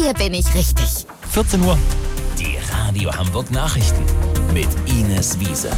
Hier bin ich richtig. 14 Uhr. Die Radio Hamburg Nachrichten mit Ines Wiese.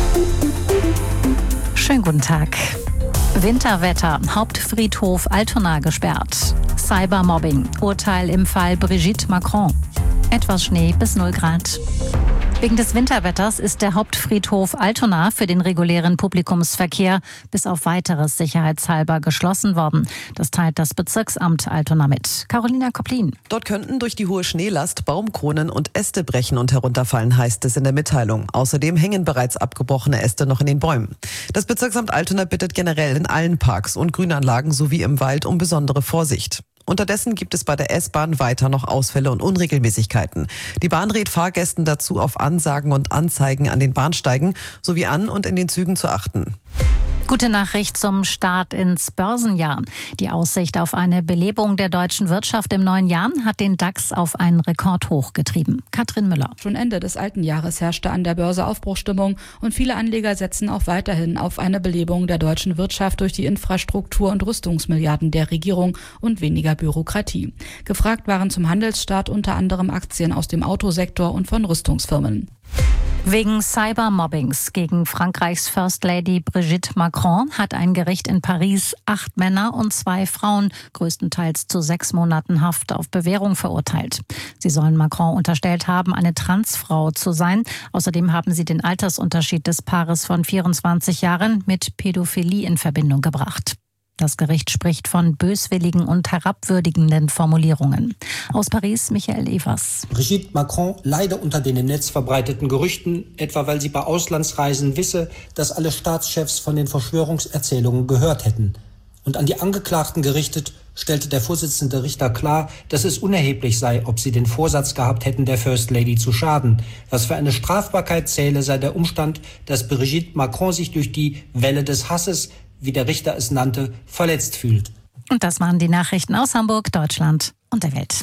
Schönen guten Tag. Winterwetter, Hauptfriedhof Altona gesperrt. Cybermobbing, Urteil im Fall Brigitte Macron. Etwas Schnee bis 0 Grad. Wegen des Winterwetters ist der Hauptfriedhof Altona für den regulären Publikumsverkehr bis auf weiteres sicherheitshalber geschlossen worden. Das teilt das Bezirksamt Altona mit. Carolina Kopplin. Dort könnten durch die hohe Schneelast Baumkronen und Äste brechen und herunterfallen, heißt es in der Mitteilung. Außerdem hängen bereits abgebrochene Äste noch in den Bäumen. Das Bezirksamt Altona bittet generell in allen Parks und Grünanlagen sowie im Wald um besondere Vorsicht. Unterdessen gibt es bei der S-Bahn weiter noch Ausfälle und Unregelmäßigkeiten. Die Bahn rät Fahrgästen dazu, auf Ansagen und Anzeigen an den Bahnsteigen sowie an und in den Zügen zu achten. Gute Nachricht zum Start ins Börsenjahr. Die Aussicht auf eine Belebung der deutschen Wirtschaft im neuen Jahr hat den DAX auf einen Rekordhoch getrieben. Katrin Müller. Schon Ende des alten Jahres herrschte an der Börse Aufbruchsstimmung und viele Anleger setzen auch weiterhin auf eine Belebung der deutschen Wirtschaft durch die Infrastruktur- und Rüstungsmilliarden der Regierung und weniger Bürokratie. Gefragt waren zum Handelsstart unter anderem Aktien aus dem Autosektor und von Rüstungsfirmen. Wegen Cybermobbings gegen Frankreichs First Lady Brigitte Macron hat ein Gericht in Paris 8 Männer und 2 Frauen größtenteils zu 6 Monaten Haft auf Bewährung verurteilt. Sie sollen Macron unterstellt haben, eine Transfrau zu sein. Außerdem haben sie den Altersunterschied des Paares von 24 Jahren mit Pädophilie in Verbindung gebracht. Das Gericht spricht von böswilligen und herabwürdigenden Formulierungen. Aus Paris, Michael Evers. Brigitte Macron leide unter den im Netz verbreiteten Gerüchten, etwa weil sie bei Auslandsreisen wisse, dass alle Staatschefs von den Verschwörungserzählungen gehört hätten. Und an die Angeklagten gerichtet, stellte der Vorsitzende Richter klar, dass es unerheblich sei, ob sie den Vorsatz gehabt hätten, der First Lady zu schaden. Was für eine Strafbarkeit zähle, sei der Umstand, dass Brigitte Macron sich durch die Welle des Hasses, wie der Richter es nannte, verletzt fühlt. Und das waren die Nachrichten aus Hamburg, Deutschland und der Welt.